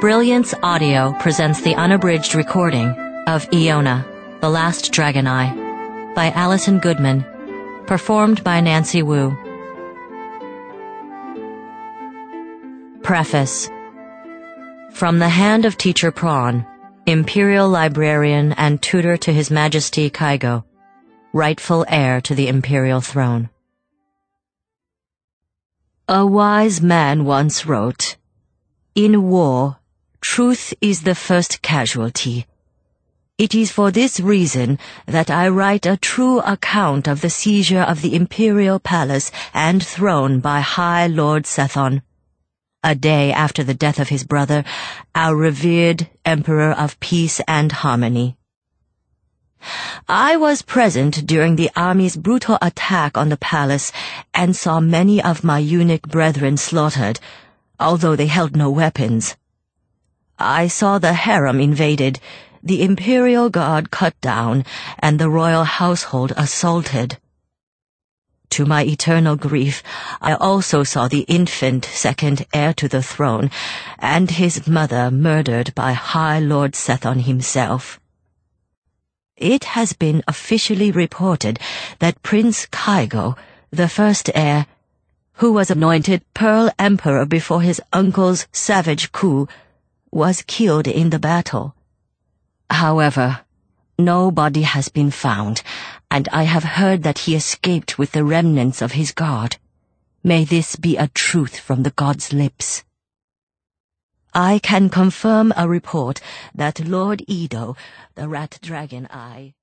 Brilliance Audio presents the unabridged recording of Iona, The Last Dragon Eye, by Alison Goodman, performed by Nancy Wu. Preface. From the hand of Teacher Prawn, Imperial Librarian and tutor to His Majesty Kygo, rightful heir to the Imperial throne. A wise man once wrote, "In war, truth is the first casualty. It is for this reason that I write a true account of the seizure of the Imperial Palace and throne by High Lord Sethon, a day after the death of his brother, our revered Emperor of Peace and Harmony. I was present during the army's brutal attack on the palace and saw many of my eunuch brethren slaughtered, although they held no weapons. I saw the harem invaded, the Imperial Guard cut down, and the royal household assaulted. To my eternal grief, I also saw the infant second heir to the throne and his mother murdered by High Lord Sethon himself. It has been officially reported that Prince Kygo, the first heir, who was anointed Pearl Emperor before his uncle's savage coup, was killed in the battle. However, no body has been found, and I have heard that he escaped with the remnants of his guard. May this be a truth from the god's lips. I can confirm a report that Lord Edo, the Rat Dragon Eye,